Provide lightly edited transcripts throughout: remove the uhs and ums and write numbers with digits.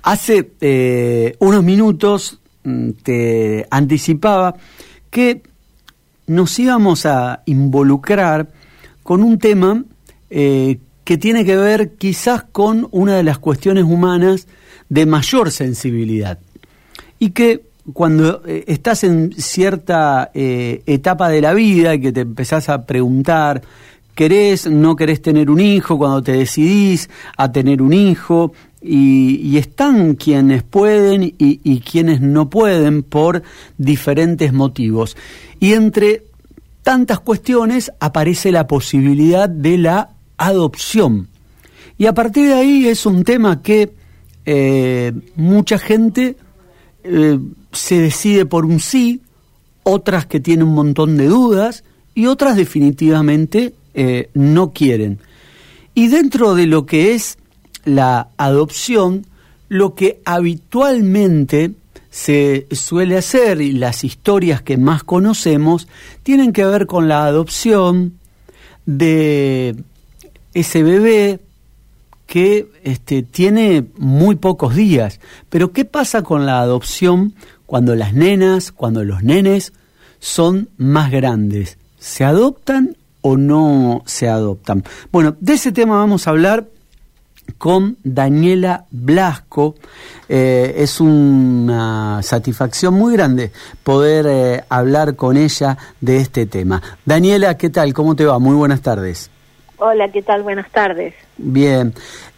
Hace unos minutos te anticipaba que nos íbamos a involucrar con un tema que tiene que ver quizás con una de las cuestiones humanas de mayor sensibilidad, y que cuando estás en cierta etapa de la vida y que te empezás a preguntar, ¿querés, no querés tener un hijo? Cuando te decidís a tener un hijo, y están quienes pueden y quienes no pueden por diferentes motivos. Y entre tantas cuestiones aparece la posibilidad de la adopción. Y a partir de ahí es un tema que mucha gente se decide por un sí, otras que tienen un montón de dudas y otras definitivamente no quieren. Y dentro de lo que es la adopción, lo que habitualmente se suele hacer, y las historias que más conocemos, tienen que ver con la adopción de ese bebé que tiene muy pocos días. Pero ¿qué pasa con la adopción cuando las nenas, cuando los nenes son más grandes? ¿Se adoptan o no se adoptan? Bueno, de ese tema vamos a hablar con Daniela Blasco. Es una satisfacción muy grande poder hablar con ella de este tema. Daniela, ¿qué tal? ¿Cómo te va? Muy buenas tardes. Hola, ¿qué tal? Buenas tardes. Bien.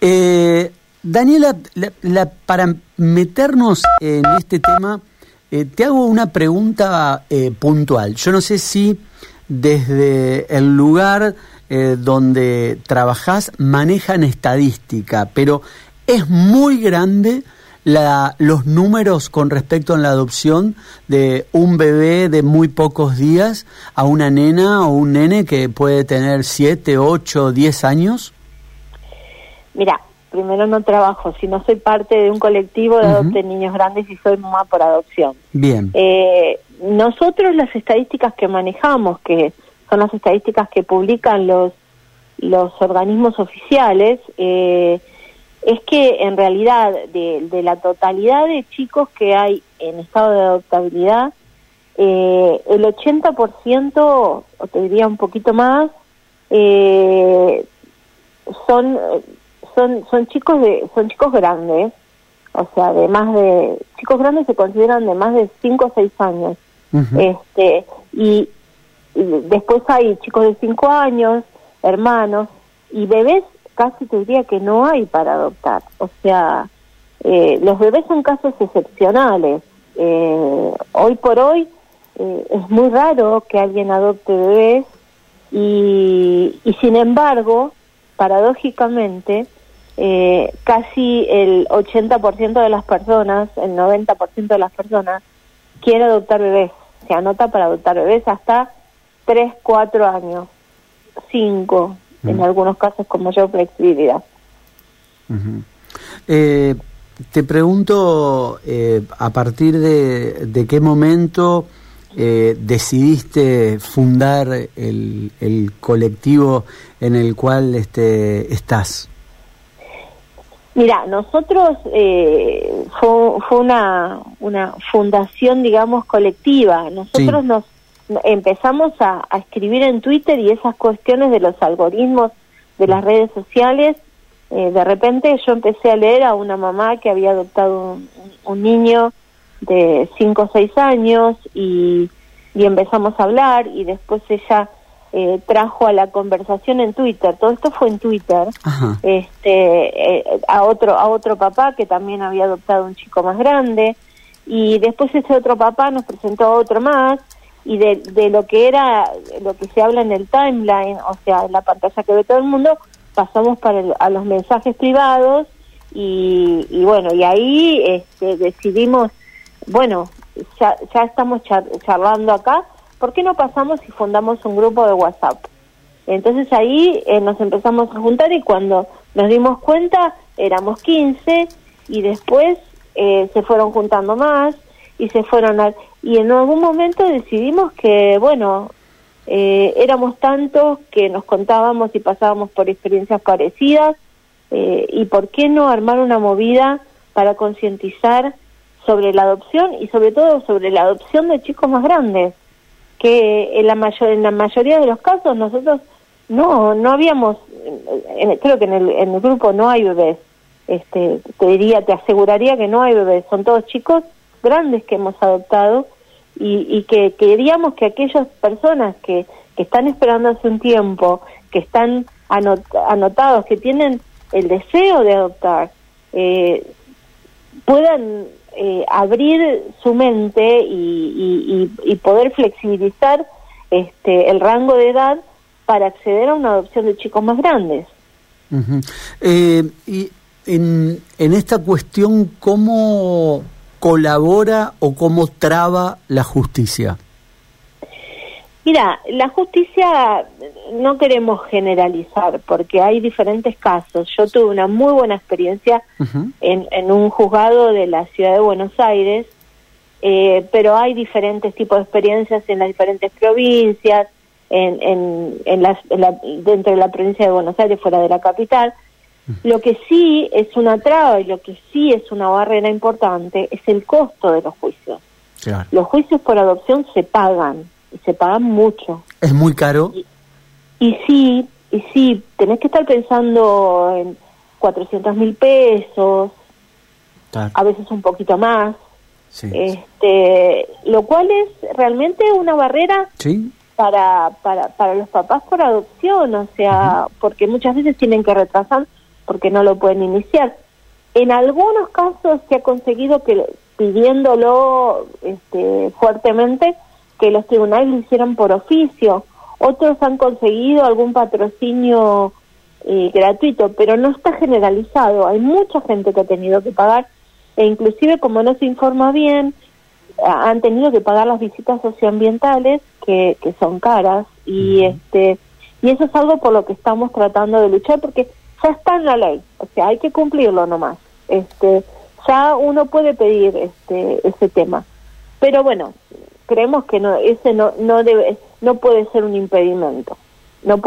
Daniela, para meternos en este tema, te hago una pregunta puntual. Yo no sé si desde el lugar donde trabajás manejan estadística, pero es muy grande los números con respecto a la adopción de un bebé de muy pocos días a una nena o un nene que puede tener 7, 8, 10 años. Mira, primero no trabajo, sino soy parte de un colectivo de adopten niños grandes y soy mamá por adopción. Bien. Nosotros las estadísticas que manejamos, que son las estadísticas que publican los organismos oficiales, es que en realidad de la totalidad de chicos que hay en estado de adoptabilidad, el 80%, o te diría un poquito más, son chicos grandes, o sea, chicos grandes se consideran de más de 5 o 6 años. Y después hay chicos de 5 años, hermanos, y bebés casi te diría que no hay para adoptar. O sea, los bebés son casos excepcionales. Hoy por hoy es muy raro que alguien adopte bebés y sin embargo, paradójicamente, casi el 80% de las personas, el 90% de las personas quiere adoptar bebés. Se anota para adoptar bebés hasta 3, 4 años, 5, en algunos casos con mayor flexibilidad. Te pregunto, ¿a partir de qué momento decidiste fundar el colectivo en el cual estás? Mira, nosotros fue una fundación, digamos, colectiva. Nosotros nos empezamos a escribir en Twitter, y esas cuestiones de los algoritmos de las redes sociales, de repente yo empecé a leer a una mamá que había adoptado un niño de 5 o 6 años y empezamos a hablar, y después ella trajo a la conversación en Twitter, todo esto fue en Twitter, a otro papá que también había adoptado un chico más grande, y después ese otro papá nos presentó a otro más, y de lo que se habla en el timeline, o sea, en la pantalla que ve todo el mundo, pasamos a los mensajes privados, y bueno, y ahí decidimos, bueno, ya estamos charlando acá, ¿por qué no pasamos y fundamos un grupo de WhatsApp? Entonces ahí nos empezamos a juntar, y cuando nos dimos cuenta éramos 15, y después se fueron juntando más, y y en algún momento decidimos que, bueno, éramos tantos que nos contábamos y pasábamos por experiencias parecidas, y por qué no armar una movida para concientizar sobre la adopción y sobre todo sobre la adopción de chicos más grandes, que en la mayoría de los casos nosotros no habíamos, creo que en el grupo no hay bebés, te aseguraría que no hay bebés, son todos chicos grandes que hemos adoptado y que queríamos que aquellas personas que están esperando hace un tiempo, que están anotados, que tienen el deseo de adoptar, puedan abrir su mente y poder flexibilizar el rango de edad para acceder a una adopción de chicos más grandes. Uh-huh. Y en esta cuestión, ¿cómo colabora o cómo traba la justicia? Mira, la justicia no queremos generalizar porque hay diferentes casos. Yo tuve una muy buena experiencia uh-huh. en un juzgado de la ciudad de Buenos Aires, pero hay diferentes tipos de experiencias en las diferentes provincias, dentro de la provincia de Buenos Aires, fuera de la capital. Uh-huh. Lo que sí es una traba y lo que sí es una barrera importante es el costo de los juicios. Claro. Los juicios por adopción se pagan. Y se pagan mucho. ¿Es muy caro? Y sí, tenés que estar pensando en 400.000 pesos, claro. A veces un poquito más, sí. Lo cual es realmente una barrera ¿sí? para los papás por adopción, o sea, uh-huh. porque muchas veces tienen que retrasar porque no lo pueden iniciar. En algunos casos se ha conseguido que pidiéndolo fuertemente, que los tribunales lo hicieron por oficio, otros han conseguido algún patrocinio gratuito, pero no está generalizado, hay mucha gente que ha tenido que pagar, e inclusive como no se informa bien, han tenido que pagar las visitas socioambientales, que son caras, y eso es algo por lo que estamos tratando de luchar, porque ya está en la ley, o sea, hay que cumplirlo nomás, ya uno puede pedir ese tema, pero bueno, creemos que no puede ser un impedimento, no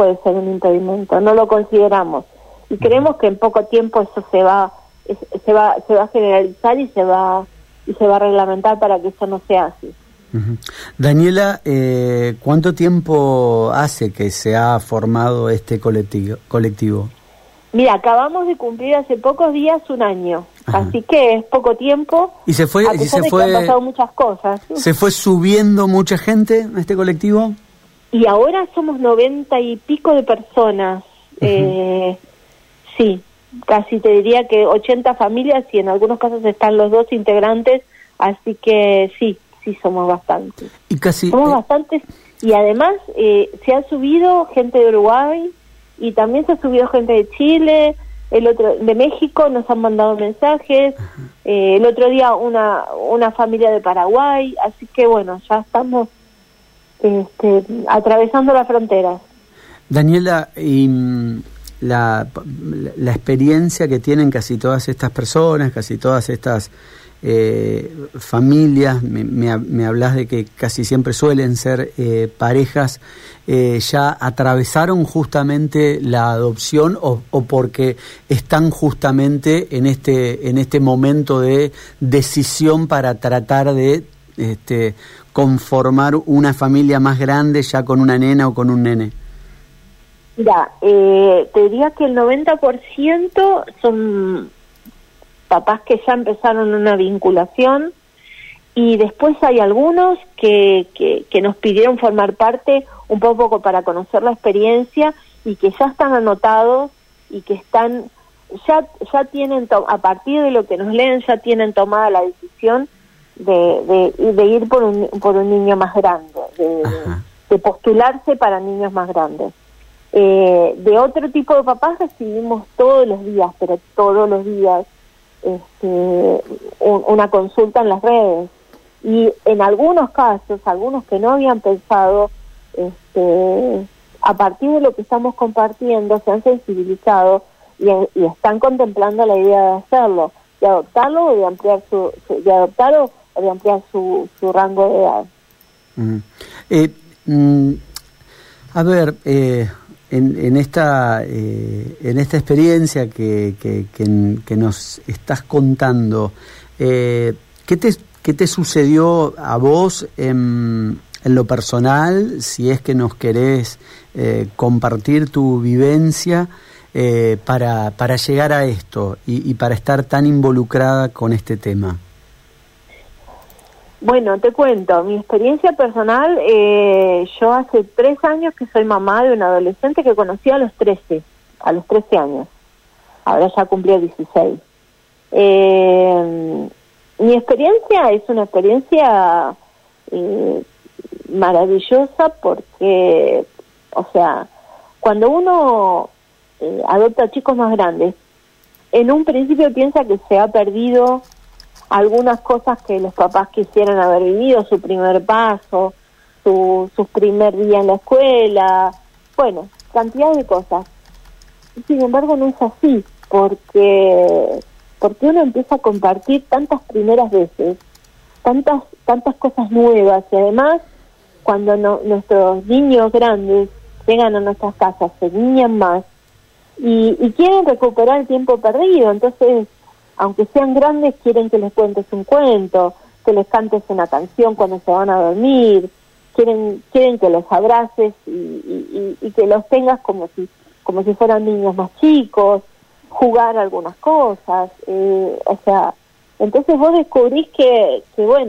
lo consideramos y creemos que en poco tiempo eso se va a generalizar y se va a reglamentar para que eso no sea así. Uh-huh. Daniela, ¿cuánto tiempo hace que se ha formado este colectivo? Mira, acabamos de cumplir hace pocos días 1 año. Ajá. Así que es poco tiempo. ¿Y se fue? Que han pasado muchas cosas. ¿Se fue subiendo mucha gente a este colectivo? Y ahora somos 90 y pico de personas. Uh-huh. Sí, casi te diría que 80 familias y en algunos casos están los 2 integrantes. Así que sí somos bastantes. Somos bastantes y además se ha subido gente de Uruguay y también se ha subido gente de Chile. El otro de México nos han mandado mensajes, el otro día una familia de Paraguay, así que bueno, ya estamos atravesando las fronteras. Daniela, y la experiencia que tienen casi todas estas personas, casi todas estas familias, me hablas de que casi siempre suelen ser parejas, ya atravesaron justamente la adopción o porque están justamente en este momento de decisión para tratar de conformar una familia más grande ya con una nena o con un nene? Mira, te diría que el 90% son papás que ya empezaron una vinculación y después hay algunos que nos pidieron formar parte un poco para conocer la experiencia y que ya están anotados y que están ya tienen a partir de lo que nos leen ya tienen tomada la decisión de ir por un niño más grande, de postularse para niños más grandes. De otro tipo de papás recibimos todos los días una consulta en las redes y en algunos casos, algunos que no habían pensado, a partir de lo que estamos compartiendo se han sensibilizado y están contemplando la idea de hacerlo, de adoptarlo o de ampliar su rango de edad. A ver, en esta experiencia que nos estás contando, ¿qué te sucedió a vos en lo personal, si es que nos querés compartir tu vivencia para llegar a esto y para estar tan involucrada con este tema? Bueno, te cuento, mi experiencia personal, yo hace 3 años que soy mamá de un adolescente que conocí a los 13 años, ahora ya cumplió 16. Mi experiencia es una experiencia maravillosa porque, o sea, cuando uno adopta a chicos más grandes, en un principio piensa que se ha perdido algunas cosas que los papás quisieran haber vivido, su primer paso, su primer día en la escuela, bueno, cantidad de cosas. Sin embargo, no es así, porque uno empieza a compartir tantas primeras veces, tantas cosas nuevas, y además, cuando nuestros niños grandes llegan a nuestras casas, se niñan más, y quieren recuperar el tiempo perdido, entonces, aunque sean grandes, quieren que les cuentes un cuento, que les cantes una canción cuando se van a dormir, quieren que los abraces y que los tengas como si fueran niños más chicos, jugar algunas cosas, o sea, entonces vos descubrís que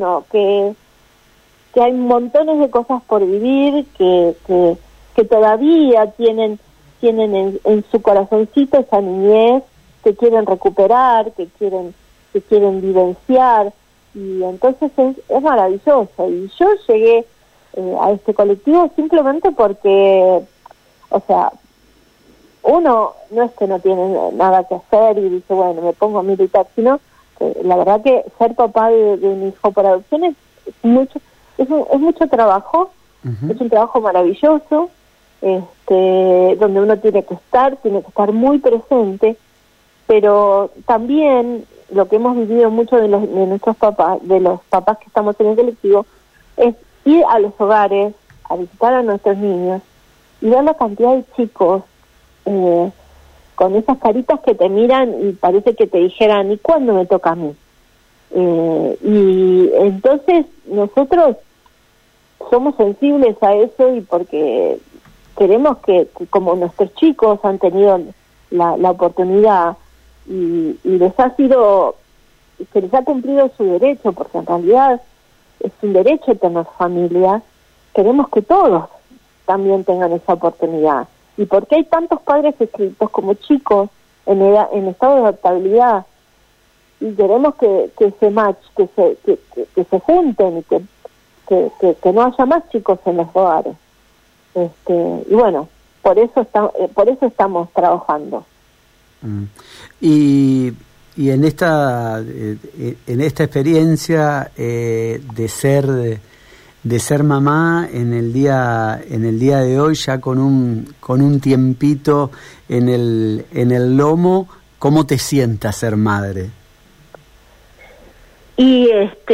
hay montones de cosas por vivir, que todavía tienen en su corazoncito esa niñez, que quieren recuperar, que quieren vivenciar, y entonces es maravilloso. Y yo llegué a este colectivo simplemente porque, o sea, uno no es que no tiene nada que hacer y dice, bueno, me pongo a militar, sino que la verdad que ser papá de un hijo por adopción es mucho trabajo. Uh-huh. Es un trabajo maravilloso, donde uno tiene que estar muy presente, pero también lo que hemos vivido mucho de nuestros papás, de los papás que estamos en el colectivo, es ir a los hogares, a visitar a nuestros niños y ver la cantidad de chicos con esas caritas que te miran y parece que te dijeran, ¿y cuándo me toca a mí? Y entonces nosotros somos sensibles a eso, y porque queremos que como nuestros chicos han tenido la oportunidad y se les ha cumplido su derecho, porque en realidad es un derecho tener familia, queremos que todos también tengan esa oportunidad. Y porque hay tantos padres inscritos como chicos en estado de adaptabilidad, y queremos que ese match, que se junten y que no haya más chicos en los hogares. Y bueno, por eso estamos trabajando. Y en esta experiencia de ser mamá en el día de hoy, ya con un tiempito en el lomo, ¿cómo te sientas ser madre? Y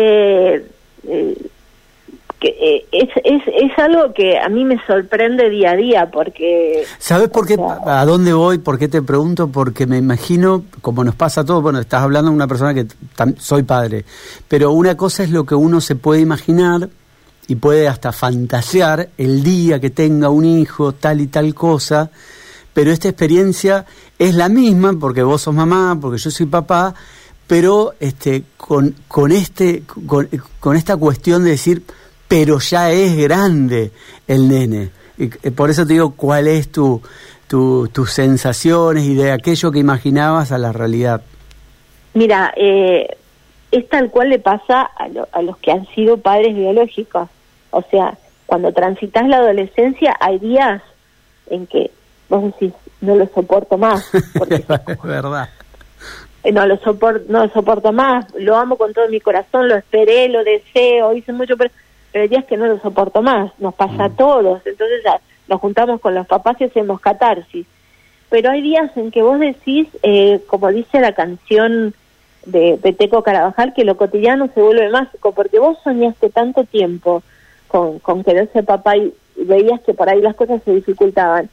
es algo que a mí me sorprende día a día, porque... ¿Sabes por qué? ¿A dónde voy? ¿Por qué te pregunto? Porque me imagino, como nos pasa a todos, bueno, estás hablando de una persona que soy padre, pero una cosa es lo que uno se puede imaginar y puede hasta fantasear el día que tenga un hijo, tal y tal cosa, pero esta experiencia es la misma, porque vos sos mamá, porque yo soy papá, pero con esta cuestión de decir, pero ya es grande el nene. Y por eso te digo, ¿cuál es tus sensaciones y de aquello que imaginabas a la realidad? Mira, es tal cual le pasa a los que han sido padres biológicos. O sea, cuando transitas la adolescencia, hay días en que vos decís, no lo soporto más. Porque es verdad. No lo soporto más, lo amo con todo mi corazón, lo esperé, lo deseo, hice mucho, pero hay días que no lo soporto más, nos pasa a todos, entonces nos juntamos con los papás y hacemos catarsis. Pero hay días en que vos decís, como dice la canción de Peteco Carabajal, que lo cotidiano se vuelve mágico, porque vos soñaste tanto tiempo con querer ser papá y veías que por ahí las cosas se dificultaban.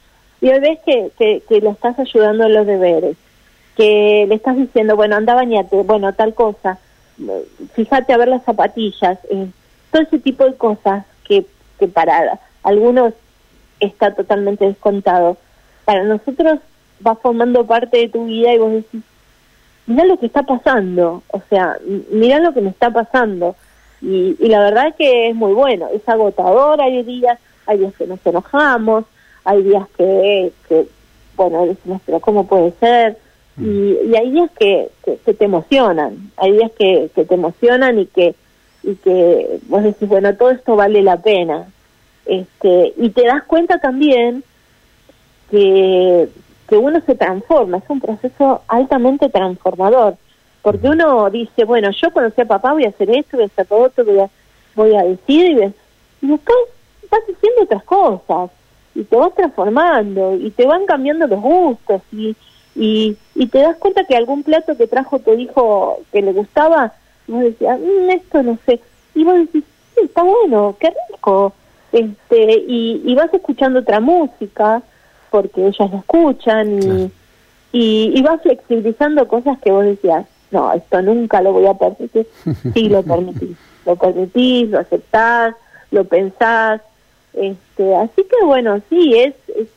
y hoy ves que lo estás ayudando en los deberes, que le estás diciendo, bueno, anda, bañate, bueno, tal cosa, fíjate a ver las zapatillas, todo ese tipo de cosas que para algunos está totalmente descontado, para nosotros va formando parte de tu vida y vos decís, mirá lo que está pasando, o sea, mirá lo que me está pasando, y la verdad que es muy bueno, es agotador, hay días que nos enojamos, hay días que bueno, decimos, pero ¿cómo puede ser? Y hay días que te emocionan, hay días que te emocionan y que vos decís, bueno, todo esto vale la pena, y te das cuenta también que uno se transforma, es un proceso altamente transformador, porque uno dice, bueno, yo cuando sea papá voy a hacer esto, voy a hacer todo otro, voy a decir, y después vas haciendo otras cosas, y te vas transformando, y te van cambiando los gustos, y te das cuenta que algún plato que trajo tu hijo que le gustaba, vos decías, esto no sé, y vos decís, sí, está bueno, qué rico, y vas escuchando otra música, porque ellas lo escuchan, claro. y vas flexibilizando cosas que vos decías, no, esto nunca lo voy a permitir. Sí, lo permitís, lo aceptás, lo pensás, así que bueno, sí, es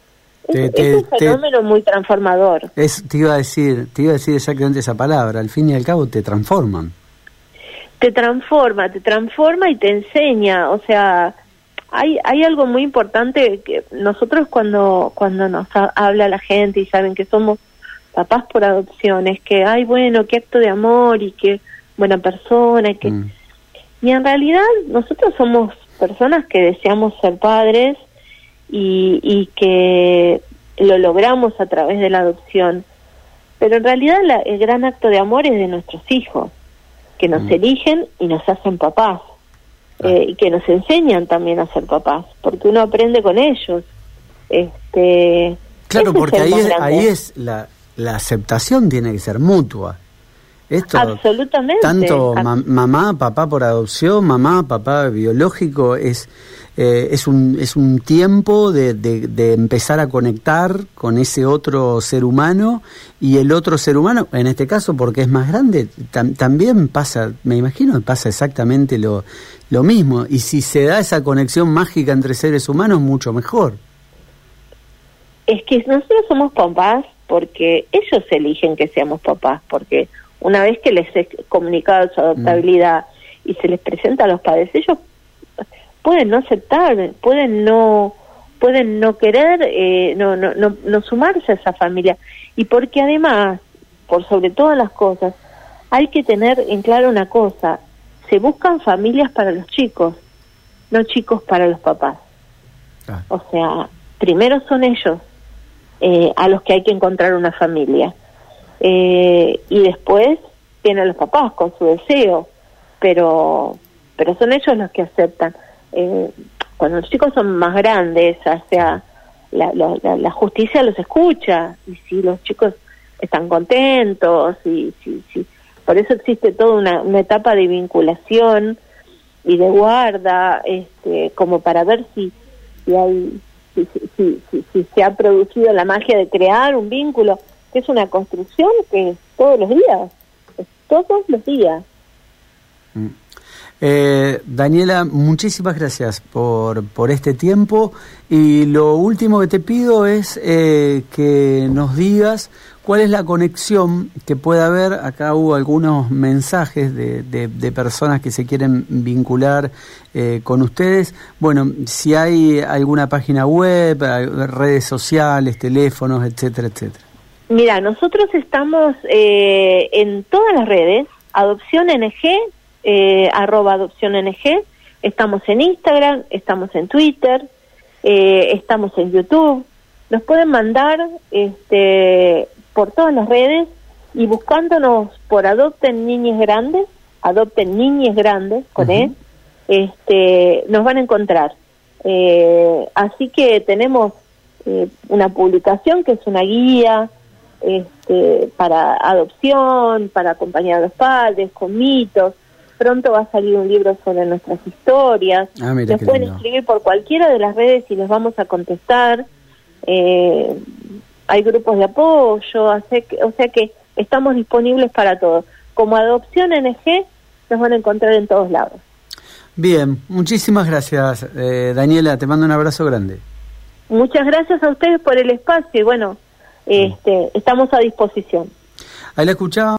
un fenómeno muy transformador. Te iba a decir exactamente esa palabra, al fin y al cabo te transforman. Te transforma y te enseña, o sea, hay algo muy importante que nosotros cuando nos habla la gente y saben que somos papás por adopción, es que, ay, bueno, qué acto de amor y qué buena persona, y en realidad nosotros somos personas que deseamos ser padres y que lo logramos a través de la adopción, pero en realidad el gran acto de amor es de nuestros hijos, que nos eligen y nos hacen papás. Y que nos enseñan también a ser papás, porque uno aprende con ellos. Claro, porque ahí es la aceptación tiene que ser mutua. Esto, absolutamente. Tanto mamá, papá por adopción, mamá, papá biológico, es un tiempo de empezar a conectar con ese otro ser humano, y el otro ser humano, en este caso porque es más grande, también pasa, me imagino que pasa exactamente lo mismo, y si se da esa conexión mágica entre seres humanos, mucho mejor. Es que nosotros somos papás porque ellos eligen que seamos papás, porque una vez que les he comunicado su adoptabilidad y se les presenta a los padres, ellos pueden no aceptar, pueden no querer, no sumarse a esa familia, y porque además, por sobre todas las cosas, hay que tener en claro una cosa: se buscan familias para los chicos, no chicos para los papás. O sea, primero son ellos a los que hay que encontrar una familia, y después vienen los papás con su deseo, pero son ellos los que aceptan. Cuando los chicos son más grandes, o sea, la justicia los escucha, y si los chicos están contentos, y por eso existe toda una etapa de vinculación y de guarda, como para ver si se ha producido la magia de crear un vínculo, que es una construcción que es todos los días. Daniela, muchísimas gracias por este tiempo, y lo último que te pido es que nos digas cuál es la conexión que puede haber. Acá hubo algunos mensajes de personas que se quieren vincular con ustedes. Bueno, si hay alguna página web, redes sociales, teléfonos, etcétera, etcétera. Mira, nosotros estamos en todas las redes, Adopción NG, @Adopción NG, estamos en Instagram, estamos en Twitter, estamos en YouTube. Nos pueden mandar por todas las redes, y buscándonos por Adopten Niñes Grandes con nos van a encontrar. Así que tenemos una publicación que es una guía para adopción, para acompañar a los padres, con mitos. Pronto va a salir un libro sobre nuestras historias. Nos pueden escribir por cualquiera de las redes y les vamos a contestar. hay grupos de apoyo, o sea que estamos disponibles para todos. Como Adopción NG nos van a encontrar en todos lados. Bien, muchísimas gracias, Daniela, te mando un abrazo grande. Muchas gracias a ustedes por el espacio y bueno, estamos a disposición. Ahí la escuchaba.